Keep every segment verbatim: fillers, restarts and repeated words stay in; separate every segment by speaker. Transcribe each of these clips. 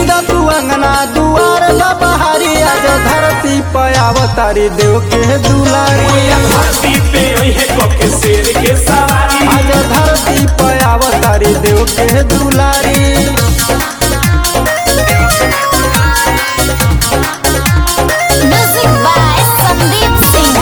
Speaker 1: दा तू अंगना दुआर ला बहारी आज धरती पे अवतारी देव के दुलारी
Speaker 2: धरती पे है कोके शेर के सवारी
Speaker 1: आज धरती पे अवतारी देव के दुलारी
Speaker 3: Music by Sandeep Singh.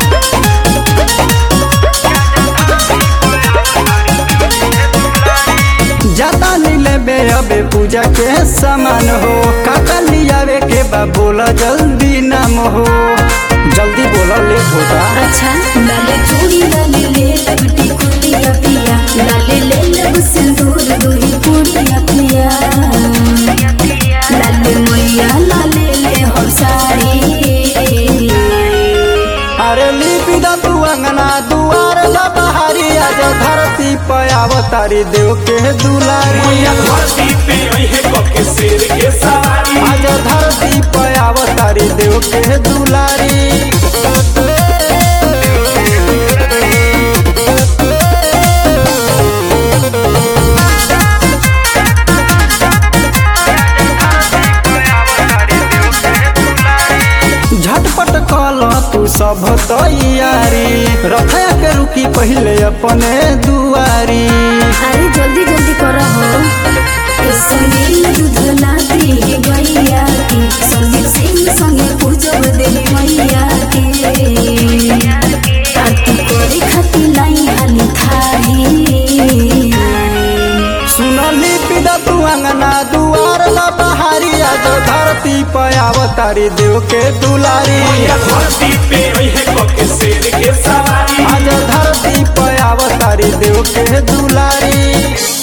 Speaker 1: जाता नीले बे अबे पूजा के समान हो काका लियावे के बा बोला जल्दी नाम हो जल्दी बोला लेट होगा
Speaker 4: अच्छा लाले चूड़ी लाले ले लबटी कुटिया पिया लाले ले लब सिंदूर दूही कुटिया पिया लाले मैया लाले ले हो साड़ी
Speaker 1: अरे लिपि दा तू अंगना दुआर ला बहारी आज धरती पे अवतारी देव के दुलारी
Speaker 2: धरती पे है कोके शेर के सवारी
Speaker 1: आज धरती पे अवतारी देव के दुलारी झटपट कल तू सब तैयारी रथया के रुकी पहले अपने दुआरी
Speaker 4: अरे जल्दी जल्दी करो हो संगे दूध लाती गैया की संदीप सिंह संगे पूजब देवी मैया के आरती करे खाती लाई हाली थारी
Speaker 1: सुनली पिदा तू अंगना दुआर ला बहारी आज धरती पे अवतारी देव के दुलारी
Speaker 2: धरती पे है कोके शेर के सवारी
Speaker 1: आज धरती पे अवतारी देव के दुलारी।